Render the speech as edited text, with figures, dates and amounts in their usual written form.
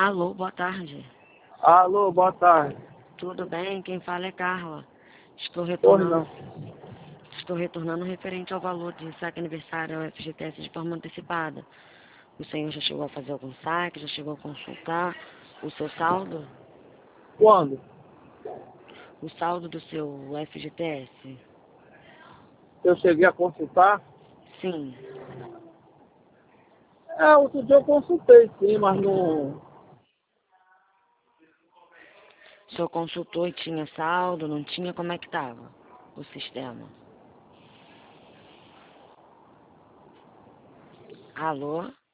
Alô, boa tarde. Alô, boa tarde. Tudo bem? Quem fala é Carla. Estou Pois retornando, não. estou retornando referente ao valor de saque aniversário ao FGTS de forma antecipada. O senhor já chegou a fazer algum saque? Já chegou a consultar o seu saldo? Quando? O saldo do seu FGTS? Eu cheguei a consultar? Sim. Outro dia eu consultei sim, mas não... O senhor consultou e tinha saldo? Não tinha? Como é que estava o sistema? Alô?